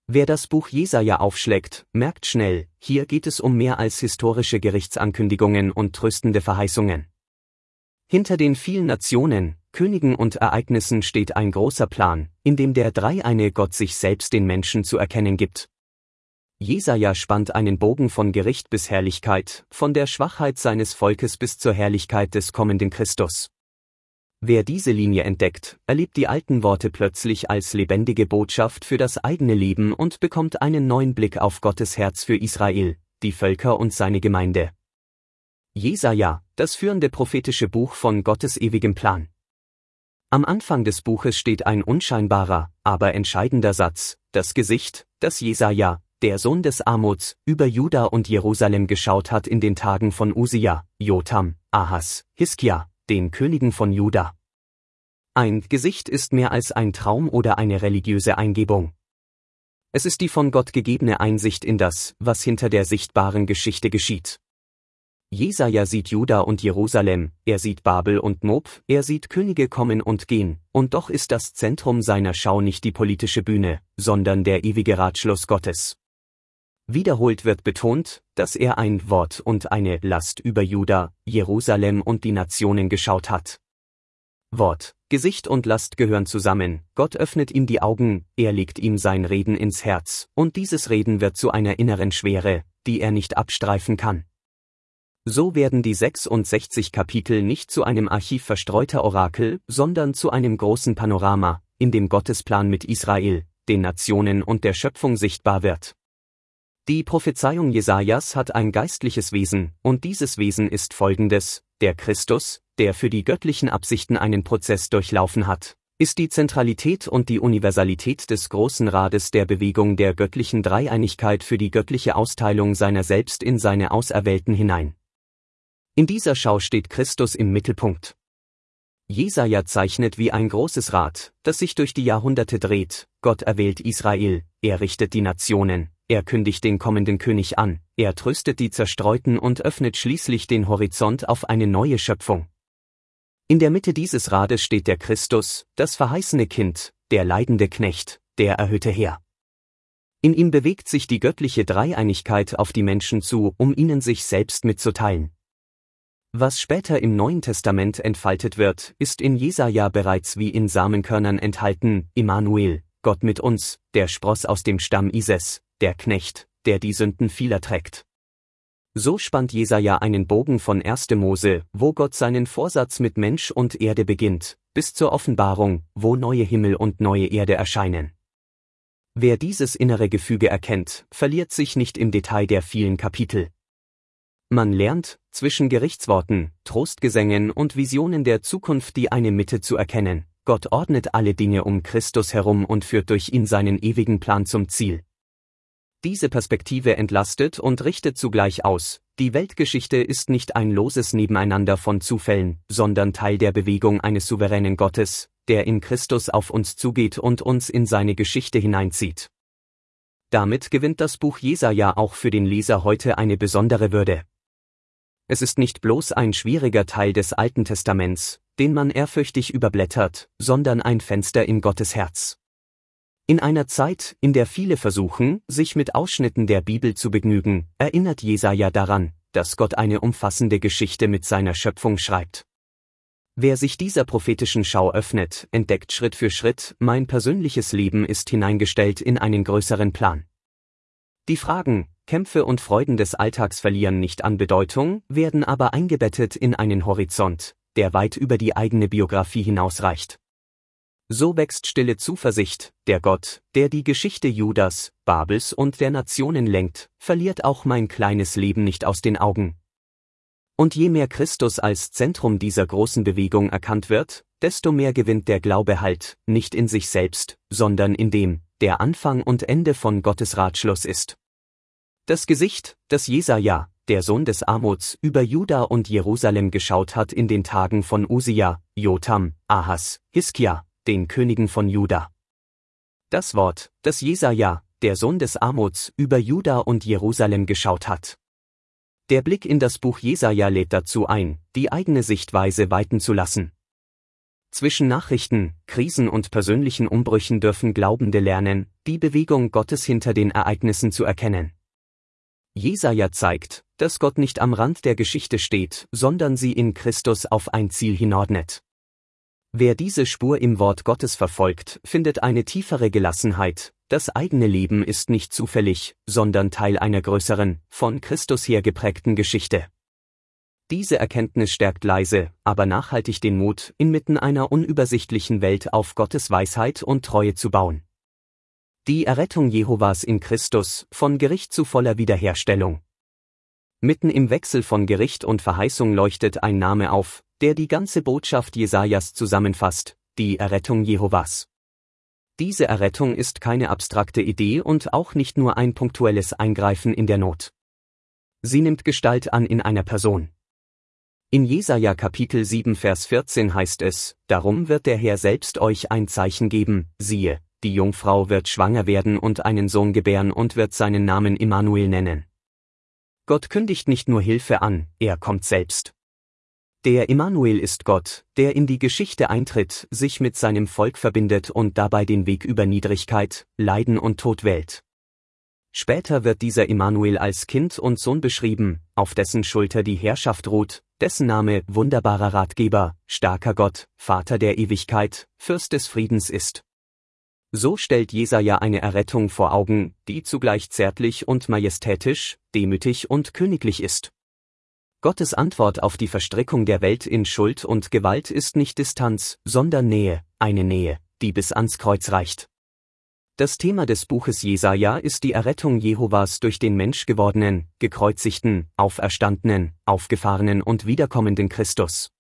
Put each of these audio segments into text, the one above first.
Wer das Buch Jesaja aufschlägt, merkt schnell, hier geht es um mehr als historische Gerichtsankündigungen und tröstende Verheißungen. Hinter den vielen Nationen, Königen und Ereignissen steht ein großer Plan, in dem der dreieine Gott sich selbst den Menschen zu erkennen gibt. Jesaja spannt einen Bogen von Gericht bis Herrlichkeit, von der Schwachheit seines Volkes bis zur Herrlichkeit des kommenden Christus. Wer diese Linie entdeckt, erlebt die alten Worte plötzlich als lebendige Botschaft für das eigene Leben und bekommt einen neuen Blick auf Gottes Herz für Israel, die Völker und seine Gemeinde. Jesaja, das führende prophetische Buch von Gottes ewigem Plan. Am Anfang des Buches steht ein unscheinbarer, aber entscheidender Satz: Das Gesicht, das Jesaja, der Sohn des Amoz, über Juda und Jerusalem geschaut hat in den Tagen von Usia, Jotham, Ahas, Hiskia, den Königen von Juda. Ein Gesicht ist mehr als ein Traum oder eine religiöse Eingebung. Es ist die von Gott gegebene Einsicht in das, was hinter der sichtbaren Geschichte geschieht. Jesaja sieht Juda und Jerusalem, er sieht Babel und Moab, er sieht Könige kommen und gehen, und doch ist das Zentrum seiner Schau nicht die politische Bühne, sondern der ewige Ratschluss Gottes. Wiederholt wird betont, dass er ein Wort und eine Last über Juda, Jerusalem und die Nationen geschaut hat. Wort, Gesicht und Last gehören zusammen, Gott öffnet ihm die Augen, er legt ihm sein Reden ins Herz, und dieses Reden wird zu einer inneren Schwere, die er nicht abstreifen kann. So werden die 66 Kapitel nicht zu einem Archiv verstreuter Orakel, sondern zu einem großen Panorama, in dem Gottes Plan mit Israel, den Nationen und der Schöpfung sichtbar wird. Die Prophezeiung Jesajas hat ein geistliches Wesen, und dieses Wesen ist folgendes: Der Christus, der für die göttlichen Absichten einen Prozess durchlaufen hat, ist die Zentralität und die Universalität des großen Rades der Bewegung der göttlichen Dreieinigkeit für die göttliche Austeilung seiner selbst in seine Auserwählten hinein. In dieser Schau steht Christus im Mittelpunkt. Jesaja zeichnet wie ein großes Rad, das sich durch die Jahrhunderte dreht. Gott erwählt Israel, er richtet die Nationen, er kündigt den kommenden König an, er tröstet die Zerstreuten und öffnet schließlich den Horizont auf eine neue Schöpfung. In der Mitte dieses Rades steht der Christus, das verheißene Kind, der leidende Knecht, der erhöhte Herr. In ihm bewegt sich die göttliche Dreieinigkeit auf die Menschen zu, um ihnen sich selbst mitzuteilen. Was später im Neuen Testament entfaltet wird, ist in Jesaja bereits wie in Samenkörnern enthalten: Immanuel, Gott mit uns, der Spross aus dem Stamm Ises, der Knecht, der die Sünden vieler trägt. So spannt Jesaja einen Bogen von 1. Mose, wo Gott seinen Vorsatz mit Mensch und Erde beginnt, bis zur Offenbarung, wo neue Himmel und neue Erde erscheinen. Wer dieses innere Gefüge erkennt, verliert sich nicht im Detail der vielen Kapitel. Man lernt, zwischen Gerichtsworten, Trostgesängen und Visionen der Zukunft die eine Mitte zu erkennen: Gott ordnet alle Dinge um Christus herum und führt durch ihn seinen ewigen Plan zum Ziel. Diese Perspektive entlastet und richtet zugleich aus: Die Weltgeschichte ist nicht ein loses Nebeneinander von Zufällen, sondern Teil der Bewegung eines souveränen Gottes, der in Christus auf uns zugeht und uns in seine Geschichte hineinzieht. Damit gewinnt das Buch Jesaja auch für den Leser heute eine besondere Würde. Es ist nicht bloß ein schwieriger Teil des Alten Testaments, den man ehrfürchtig überblättert, sondern ein Fenster in Gottes Herz. In einer Zeit, in der viele versuchen, sich mit Ausschnitten der Bibel zu begnügen, erinnert Jesaja daran, dass Gott eine umfassende Geschichte mit seiner Schöpfung schreibt. Wer sich dieser prophetischen Schau öffnet, entdeckt Schritt für Schritt: Mein persönliches Leben ist hineingestellt in einen größeren Plan. Die Fragen, Kämpfe und Freuden des Alltags verlieren nicht an Bedeutung, werden aber eingebettet in einen Horizont, der weit über die eigene Biografie hinausreicht. So wächst stille Zuversicht: Der Gott, der die Geschichte Judas, Babels und der Nationen lenkt, verliert auch mein kleines Leben nicht aus den Augen. Und je mehr Christus als Zentrum dieser großen Bewegung erkannt wird, desto mehr gewinnt der Glaube Halt, nicht in sich selbst, sondern in dem, der Anfang und Ende von Gottes Ratschluss ist. Das Gesicht, das Jesaja, der Sohn des Amoz, über Juda und Jerusalem geschaut hat in den Tagen von Usia, Jotham, Ahas, Hiskia, den Königen von Juda. Das Wort, das Jesaja, der Sohn des Amoz, über Juda und Jerusalem geschaut hat. Der Blick in das Buch Jesaja lädt dazu ein, die eigene Sichtweise weiten zu lassen. Zwischen Nachrichten, Krisen und persönlichen Umbrüchen dürfen Glaubende lernen, die Bewegung Gottes hinter den Ereignissen zu erkennen. Jesaja zeigt, dass Gott nicht am Rand der Geschichte steht, sondern sie in Christus auf ein Ziel hinordnet. Wer diese Spur im Wort Gottes verfolgt, findet eine tiefere Gelassenheit. Das eigene Leben ist nicht zufällig, sondern Teil einer größeren, von Christus her geprägten Geschichte. Diese Erkenntnis stärkt leise, aber nachhaltig den Mut, inmitten einer unübersichtlichen Welt auf Gottes Weisheit und Treue zu bauen. Die Errettung Jehovas in Christus, von Gericht zu voller Wiederherstellung. Mitten im Wechsel von Gericht und Verheißung leuchtet ein Name auf, der die ganze Botschaft Jesajas zusammenfasst: die Errettung Jehovas. Diese Errettung ist keine abstrakte Idee und auch nicht nur ein punktuelles Eingreifen in der Not. Sie nimmt Gestalt an in einer Person. In Jesaja Kapitel 7 Vers 14 heißt es: Darum wird der Herr selbst euch ein Zeichen geben, siehe, die Jungfrau wird schwanger werden und einen Sohn gebären und wird seinen Namen Immanuel nennen. Gott kündigt nicht nur Hilfe an, er kommt selbst. Der Immanuel ist Gott, der in die Geschichte eintritt, sich mit seinem Volk verbindet und dabei den Weg über Niedrigkeit, Leiden und Tod wählt. Später wird dieser Immanuel als Kind und Sohn beschrieben, auf dessen Schulter die Herrschaft ruht, dessen Name wunderbarer Ratgeber, starker Gott, Vater der Ewigkeit, Fürst des Friedens ist. So stellt Jesaja eine Errettung vor Augen, die zugleich zärtlich und majestätisch, demütig und königlich ist. Gottes Antwort auf die Verstrickung der Welt in Schuld und Gewalt ist nicht Distanz, sondern Nähe, eine Nähe, die bis ans Kreuz reicht. Das Thema des Buches Jesaja ist die Errettung Jehovas durch den menschgewordenen, gekreuzigten, auferstandenen, aufgefahrenen und wiederkommenden Christus.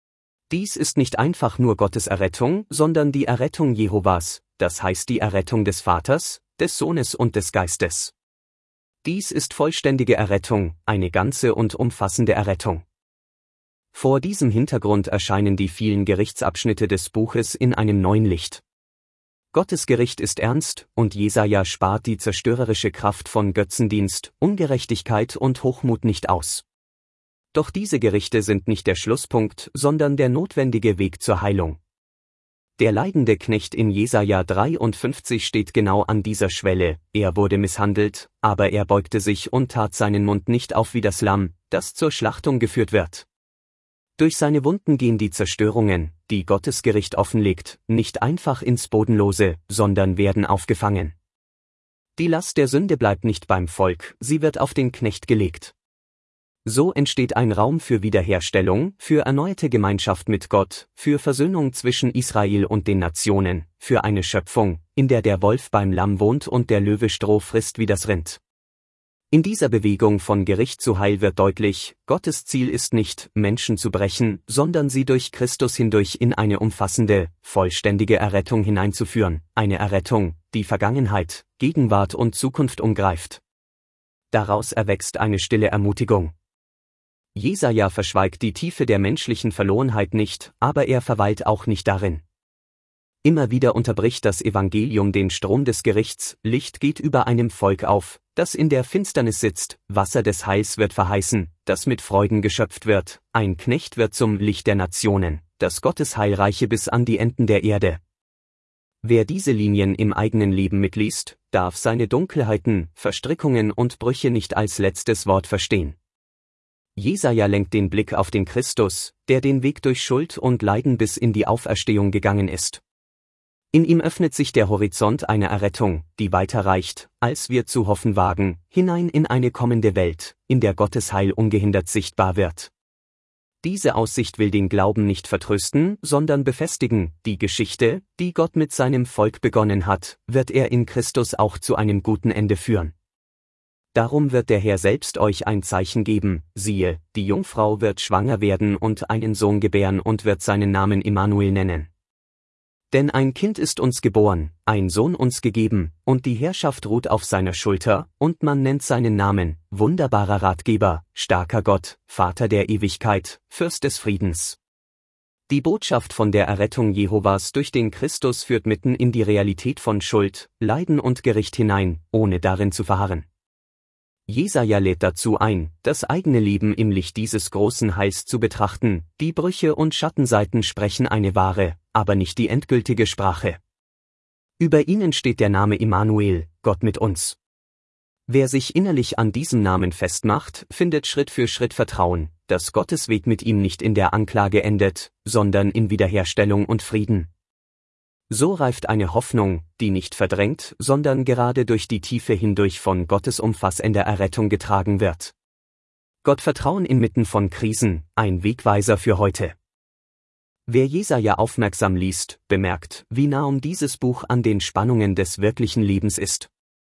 Dies ist nicht einfach nur Gottes Errettung, sondern die Errettung Jehovas, das heißt die Errettung des Vaters, des Sohnes und des Geistes. Dies ist vollständige Errettung, eine ganze und umfassende Errettung. Vor diesem Hintergrund erscheinen die vielen Gerichtsabschnitte des Buches in einem neuen Licht. Gottes Gericht ist ernst, und Jesaja spart die zerstörerische Kraft von Götzendienst, Ungerechtigkeit und Hochmut nicht aus. Doch diese Gerichte sind nicht der Schlusspunkt, sondern der notwendige Weg zur Heilung. Der leidende Knecht in Jesaja 53 steht genau an dieser Schwelle: Er wurde misshandelt, aber er beugte sich und tat seinen Mund nicht auf wie das Lamm, das zur Schlachtung geführt wird. Durch seine Wunden gehen die Zerstörungen, die Gottes Gericht offenlegt, nicht einfach ins Bodenlose, sondern werden aufgefangen. Die Last der Sünde bleibt nicht beim Volk, sie wird auf den Knecht gelegt. So entsteht ein Raum für Wiederherstellung, für erneuerte Gemeinschaft mit Gott, für Versöhnung zwischen Israel und den Nationen, für eine Schöpfung, in der der Wolf beim Lamm wohnt und der Löwe Stroh frisst wie das Rind. In dieser Bewegung von Gericht zu Heil wird deutlich: Gottes Ziel ist nicht, Menschen zu brechen, sondern sie durch Christus hindurch in eine umfassende, vollständige Errettung hineinzuführen, eine Errettung, die Vergangenheit, Gegenwart und Zukunft umgreift. Daraus erwächst eine stille Ermutigung. Jesaja verschweigt die Tiefe der menschlichen Verlorenheit nicht, aber er verweilt auch nicht darin. Immer wieder unterbricht das Evangelium den Strom des Gerichts: Licht geht über einem Volk auf, das in der Finsternis sitzt, Wasser des Heils wird verheißen, das mit Freuden geschöpft wird, ein Knecht wird zum Licht der Nationen, das Gottes Heil reiche bis an die Enden der Erde. Wer diese Linien im eigenen Leben mitliest, darf seine Dunkelheiten, Verstrickungen und Brüche nicht als letztes Wort verstehen. Jesaja lenkt den Blick auf den Christus, der den Weg durch Schuld und Leiden bis in die Auferstehung gegangen ist. In ihm öffnet sich der Horizont einer Errettung, die weiter reicht, als wir zu hoffen wagen, hinein in eine kommende Welt, in der Gottes Heil ungehindert sichtbar wird. Diese Aussicht will den Glauben nicht vertrösten, sondern befestigen: Die Geschichte, die Gott mit seinem Volk begonnen hat, wird er in Christus auch zu einem guten Ende führen. Darum wird der Herr selbst euch ein Zeichen geben: Siehe, die Jungfrau wird schwanger werden und einen Sohn gebären und wird seinen Namen Immanuel nennen. Denn ein Kind ist uns geboren, ein Sohn uns gegeben, und die Herrschaft ruht auf seiner Schulter, und man nennt seinen Namen, wunderbarer Ratgeber, starker Gott, Vater der Ewigkeit, Fürst des Friedens. Die Botschaft von der Errettung Jehovas durch den Christus führt mitten in die Realität von Schuld, Leiden und Gericht hinein, ohne darin zu verharren. Jesaja lädt dazu ein, das eigene Leben im Licht dieses großen Heils zu betrachten. Die Brüche und Schattenseiten sprechen eine wahre, aber nicht die endgültige Sprache. Über ihnen steht der Name Immanuel, Gott mit uns. Wer sich innerlich an diesem Namen festmacht, findet Schritt für Schritt Vertrauen, dass Gottes Weg mit ihm nicht in der Anklage endet, sondern in Wiederherstellung und Frieden. So reift eine Hoffnung, die nicht verdrängt, sondern gerade durch die Tiefe hindurch von Gottes umfassender Errettung getragen wird. Gottvertrauen inmitten von Krisen, ein Wegweiser für heute. Wer Jesaja aufmerksam liest, bemerkt, wie nah dieses Buch an den Spannungen des wirklichen Lebens ist.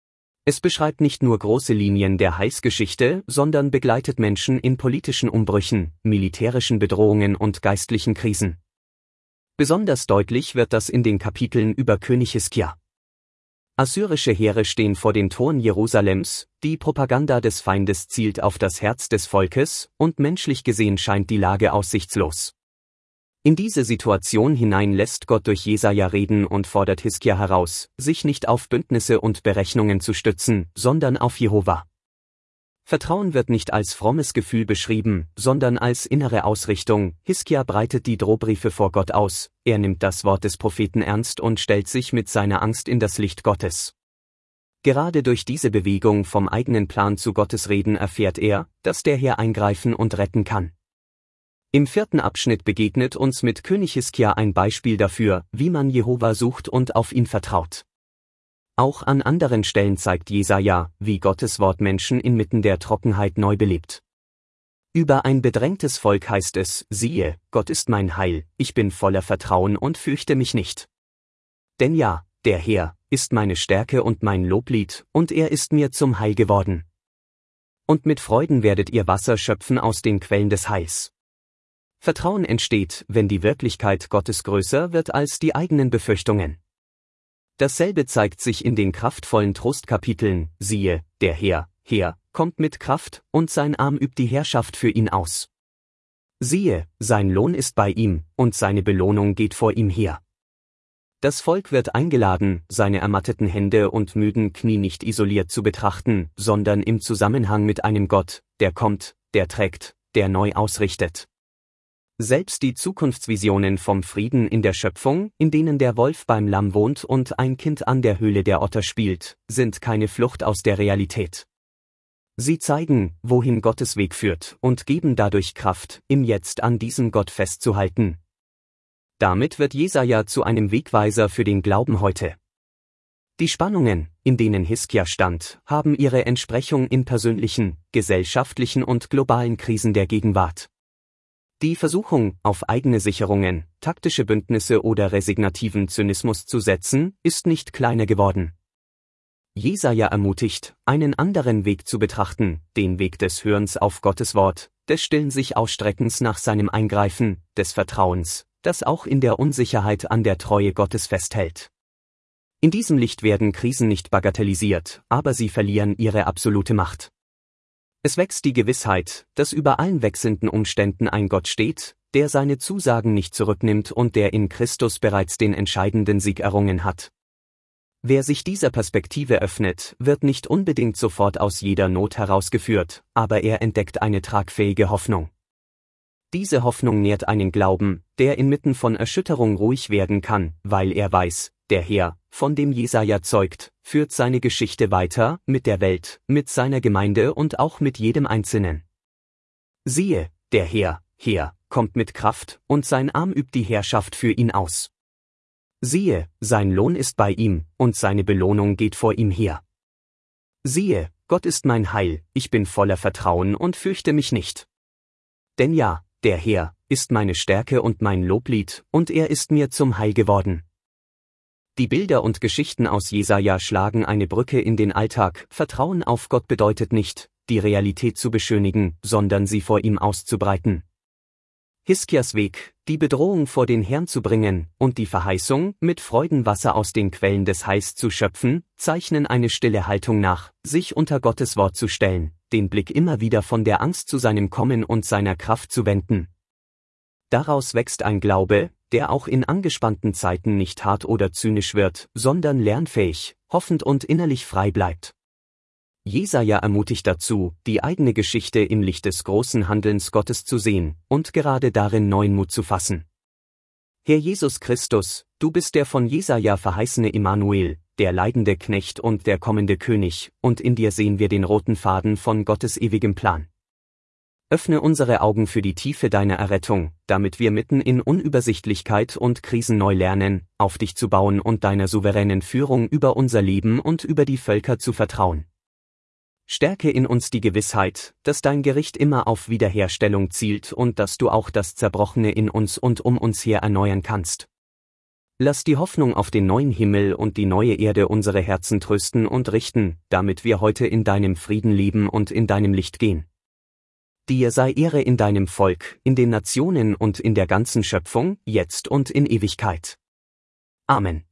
Es beschreibt nicht nur große Linien der Heilsgeschichte, sondern begleitet Menschen in politischen Umbrüchen, militärischen Bedrohungen und geistlichen Krisen. Besonders deutlich wird das in den Kapiteln über König Hiskia. Assyrische Heere stehen vor den Toren Jerusalems, die Propaganda des Feindes zielt auf das Herz des Volkes, und menschlich gesehen scheint die Lage aussichtslos. In diese Situation hinein lässt Gott durch Jesaja reden und fordert Hiskia heraus, sich nicht auf Bündnisse und Berechnungen zu stützen, sondern auf Jehova. Vertrauen wird nicht als frommes Gefühl beschrieben, sondern als innere Ausrichtung. Hiskia breitet die Drohbriefe vor Gott aus, er nimmt das Wort des Propheten ernst und stellt sich mit seiner Angst in das Licht Gottes. Gerade durch diese Bewegung vom eigenen Plan zu Gottes Reden erfährt er, dass der Herr eingreifen und retten kann. Im 4. Abschnitt begegnet uns mit König Hiskia ein Beispiel dafür, wie man Jehova sucht und auf ihn vertraut. Auch an anderen Stellen zeigt Jesaja, wie Gottes Wort Menschen inmitten der Trockenheit neu belebt. Über ein bedrängtes Volk heißt es: Siehe, Gott ist mein Heil, ich bin voller Vertrauen und fürchte mich nicht. Denn ja, der Herr ist meine Stärke und mein Loblied, und er ist mir zum Heil geworden. Und mit Freuden werdet ihr Wasser schöpfen aus den Quellen des Heils. Vertrauen entsteht, wenn die Wirklichkeit Gottes größer wird als die eigenen Befürchtungen. Dasselbe zeigt sich in den kraftvollen Trostkapiteln: Siehe, der Herr kommt mit Kraft, und sein Arm übt die Herrschaft für ihn aus. Siehe, sein Lohn ist bei ihm, und seine Belohnung geht vor ihm her. Das Volk wird eingeladen, seine ermatteten Hände und müden Knie nicht isoliert zu betrachten, sondern im Zusammenhang mit einem Gott, der kommt, der trägt, der neu ausrichtet. Selbst die Zukunftsvisionen vom Frieden in der Schöpfung, in denen der Wolf beim Lamm wohnt und ein Kind an der Höhle der Otter spielt, sind keine Flucht aus der Realität. Sie zeigen, wohin Gottes Weg führt, und geben dadurch Kraft, im Jetzt an diesem Gott festzuhalten. Damit wird Jesaja zu einem Wegweiser für den Glauben heute. Die Spannungen, in denen Hiskia stand, haben ihre Entsprechung in persönlichen, gesellschaftlichen und globalen Krisen der Gegenwart. Die Versuchung, auf eigene Sicherungen, taktische Bündnisse oder resignativen Zynismus zu setzen, ist nicht kleiner geworden. Jesaja ermutigt, einen anderen Weg zu betrachten, den Weg des Hörens auf Gottes Wort, des stillen sich Ausstreckens nach seinem Eingreifen, des Vertrauens, das auch in der Unsicherheit an der Treue Gottes festhält. In diesem Licht werden Krisen nicht bagatellisiert, aber sie verlieren ihre absolute Macht. Es wächst die Gewissheit, dass über allen wechselnden Umständen ein Gott steht, der seine Zusagen nicht zurücknimmt und der in Christus bereits den entscheidenden Sieg errungen hat. Wer sich dieser Perspektive öffnet, wird nicht unbedingt sofort aus jeder Not herausgeführt, aber er entdeckt eine tragfähige Hoffnung. Diese Hoffnung nährt einen Glauben, der inmitten von Erschütterung ruhig werden kann, weil er weiß, der Herr, von dem Jesaja zeugt, führt seine Geschichte weiter, mit der Welt, mit seiner Gemeinde und auch mit jedem Einzelnen. Siehe, der Herr kommt mit Kraft, und sein Arm übt die Herrschaft für ihn aus. Siehe, sein Lohn ist bei ihm, und seine Belohnung geht vor ihm her. Siehe, Gott ist mein Heil, ich bin voller Vertrauen und fürchte mich nicht. Denn ja, der Herr ist meine Stärke und mein Loblied, und er ist mir zum Heil geworden. Die Bilder und Geschichten aus Jesaja schlagen eine Brücke in den Alltag. Vertrauen auf Gott bedeutet nicht, die Realität zu beschönigen, sondern sie vor ihm auszubreiten. Hiskias Weg, die Bedrohung vor den Herrn zu bringen, und die Verheißung, mit Freuden Wasser aus den Quellen des Heils zu schöpfen, zeichnen eine stille Haltung nach, sich unter Gottes Wort zu stellen, den Blick immer wieder von der Angst zu seinem Kommen und seiner Kraft zu wenden. Daraus wächst ein Glaube, der auch in angespannten Zeiten nicht hart oder zynisch wird, sondern lernfähig, hoffend und innerlich frei bleibt. Jesaja ermutigt dazu, die eigene Geschichte im Licht des großen Handelns Gottes zu sehen und gerade darin neuen Mut zu fassen. Herr Jesus Christus, du bist der von Jesaja verheißene Immanuel, der leidende Knecht und der kommende König, und in dir sehen wir den roten Faden von Gottes ewigem Plan. Öffne unsere Augen für die Tiefe deiner Errettung, damit wir mitten in Unübersichtlichkeit und Krisen neu lernen, auf dich zu bauen und deiner souveränen Führung über unser Leben und über die Völker zu vertrauen. Stärke in uns die Gewissheit, dass dein Gericht immer auf Wiederherstellung zielt und dass du auch das Zerbrochene in uns und um uns her erneuern kannst. Lass die Hoffnung auf den neuen Himmel und die neue Erde unsere Herzen trösten und richten, damit wir heute in deinem Frieden leben und in deinem Licht gehen. Dir sei Ehre in deinem Volk, in den Nationen und in der ganzen Schöpfung, jetzt und in Ewigkeit. Amen.